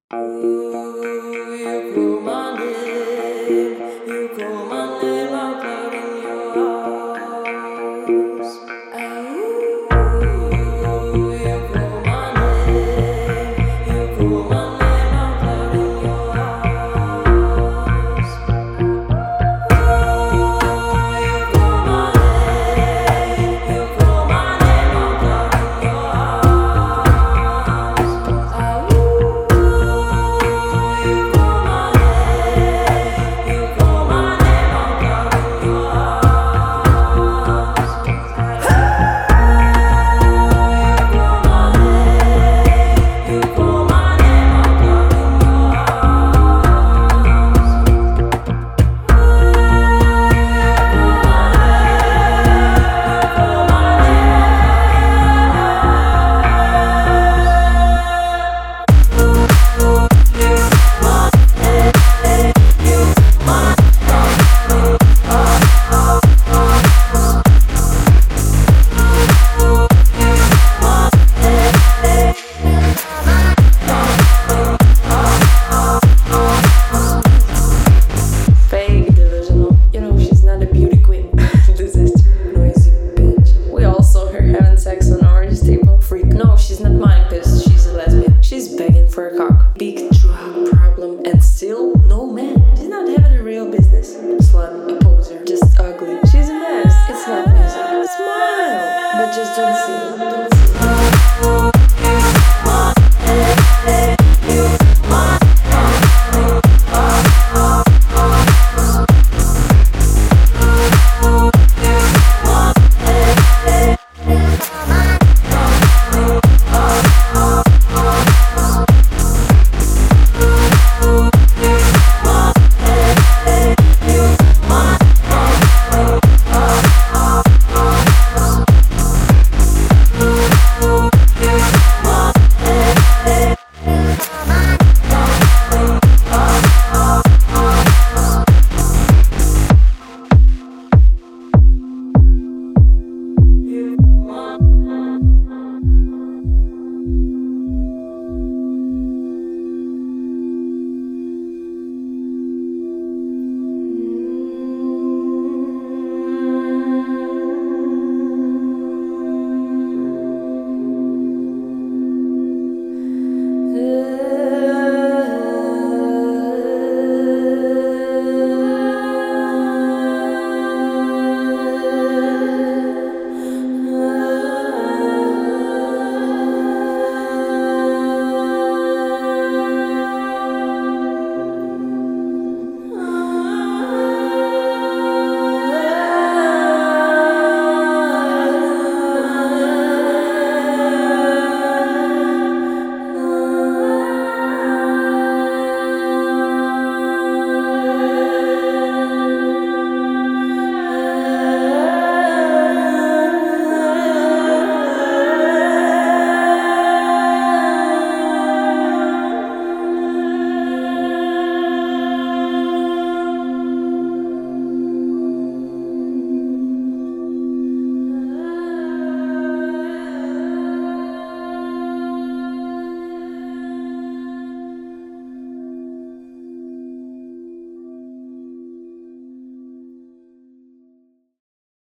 You call my name, you call my name out loud in your house. You call my name, you call my name out loud in your house. You call my name, you call my name out loud in your house. Sex on orange table. Freak. No, she's not mine, cause she's a lesbian. She's begging for a cock. Big